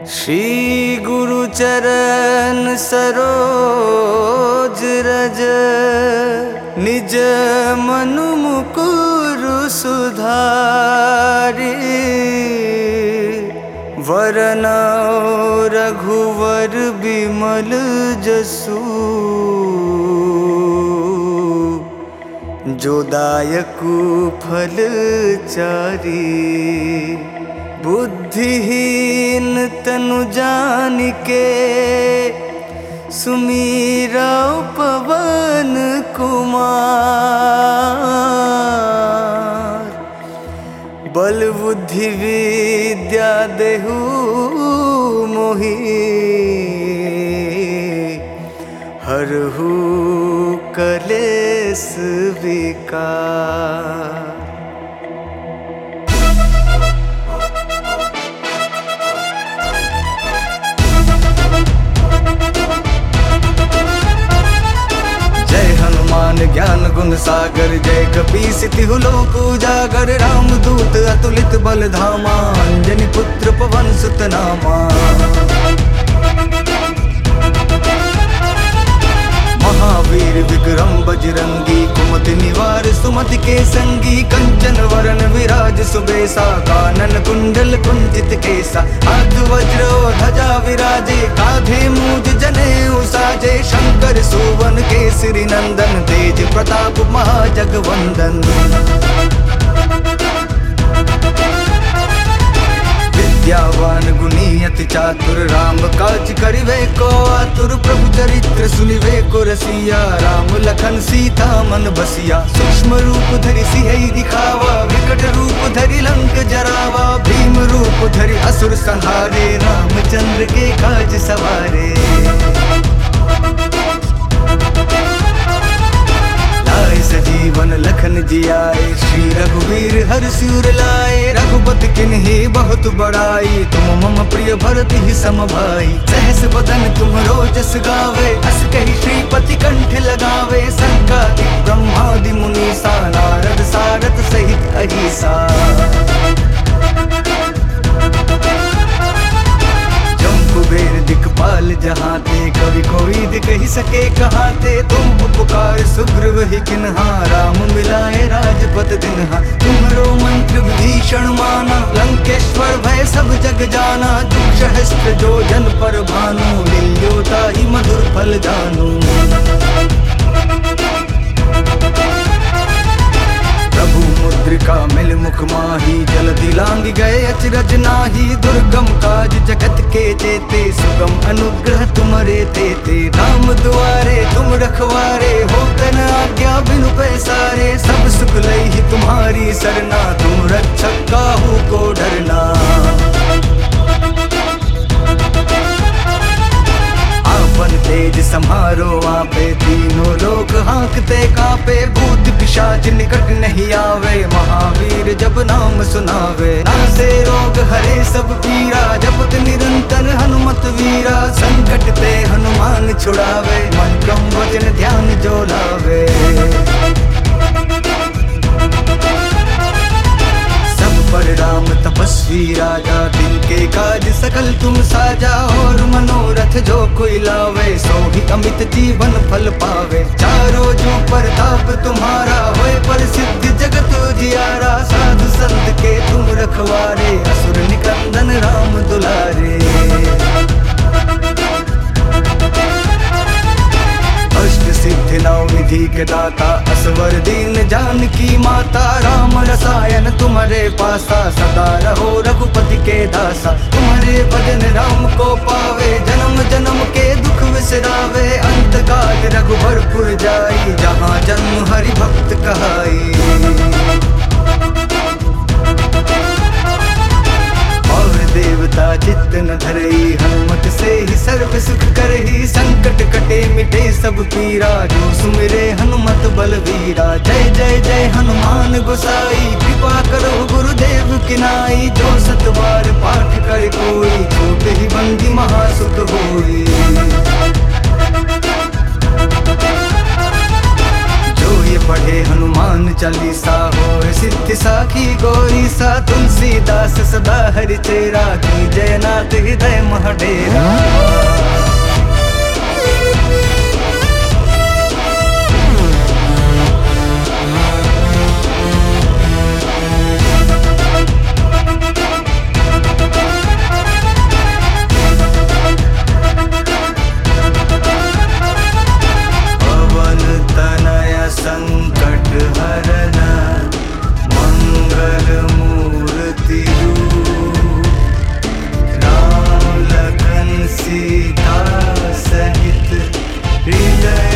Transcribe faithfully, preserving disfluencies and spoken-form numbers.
श्री गुरु चरण सरोज रज, निज मनु मुकुर सुधारि। वरनौ रघुवर बिमल जसु, जो दायकु फल चारि। बुद्धिहीन तनु जानिके, सुमीरा पवन कुमार। बल बुद्धि विद्या देहु मोहि, हरहु कलेस विकार। ज्ञान गुण सागर, जय कपीस तिहु लोक उजागर। राम दूत अतुलित बल धामा, अंजनी पुत्र पवन सुत नामा। महावीर विक्रम बजरंगी, कुमति निवार सुमति के संगी। कंचन वरन विराज सुबेसा, कानन कुंडल कुंचित केसा। हाथ वज्र और ध्वजा विराजे, कांधे मूज जनेऊ साजे। शंकर सुवन केसरी नंदन, तेज प्रताप महाजगवंदन। विद्यावान गुणी अति चातुर, राम काज करिवे को आतुर। प्रभु चरित्र सुनिवे को रसिया, राम लखन सीता मन बसिया। सूक्ष्म रूप धरि सिंह दिखावा, विकट रूप धरि लंक जरावा। भीम रूप धरि असुर संहारे, रामचंद्र के काज सवारे। सजीवन लखन जियाए, श्री रघुवीर हर्ष उर लाए। रघुपति किन्हीं बहुत बड़ाई, तुम मम प्रिय भरत ही सम भाई। सहस बदन तुमरो जस गावे, अस कहि श्रीपति कंठ लगावे। संकादिक ब्रह्मादि मुनीसा, नारद सारद सहित अहिसा। कुबेर दिखपाल जहाते, कवि कोविद कहि सके कहाते। तुम उपकार सुग्रीव ही किन्हा, राम मिलाए राजपद दिन्हा। तुम्हरो मंत्र विभीषण माना, लंकेश्वर भय सब जग जाना। दुख सहस्त्र जो जन पर भानु, लील्यो ताहि मधुर फल जानू। प्रभु मुद्रिका मिल मुख माही, जल्दी लांग गए अचरज नाही। दुर्गम काज जगत के जेते, सुगम अनुग्रह तुम्हारे तेते। राम दुआरे तुम रखवारे, होते न आज्ञा बिनु पैसारे। सब सुख लई तुम्हारी सरना, तुम रक्षक काहू को डरना। आपन तेज समारो आपे, तीनों लोक हांकते कापे। भूत पिशाच निकट नहीं आवे, महावीर जब नाम सुनावे। नासे रोग हरे सब पीरा, जपत निरंतर हनुमत वीरा। संकट ते हनुमान छुड़ावे, मन क्रम वचन ध्यान जो लावे। पर राम तपस्वी राजा, तिनके काज सकल तुम साजा। और मनोरथ जो कोई लावे, सो ही अमित जीवन फल पावे। चारों जो प्रताप तुम्हारा, होए प्रसिद्ध जगत उजियारा। साधु संत के तुम रखवारे, असुर निकंदन राम दुलारे। अष्ट सिद्धि नौ निधि के दाता, असवर दीन जानकी माता। राम रसायन तुम्हारे पासा, सदा रहो रघुपति के दासा। तुम्हारे भजन राम को पावे, जन्म जन्म के दुख विसरावे। अंत काल रघुबरपुर जाई, जहाँ जन्म हरि भक्त कहाई। देवता चित्त न धरई, हनुमत से ही सर्व सुख करही। संकट कटे मिटे सब पीरा, जो सुमिरे हनुमत बलवीरा। जय जय जय हनुमान गोसाई, कृपा करो गुरुदेव की नाई। जो सत बार पाठ कर कोई, छूट ही बंदी महासुख होई। जो ये पढ़े हनुमान चालीसा, हो सिद्धि साखी गौरी सा, तुलसीदास सदा हरि चेरा, की जयनाथ हृदय महडेरा। संकट हरन मंगल मूर्ति रूप, राम लखन सीता सहित हृदय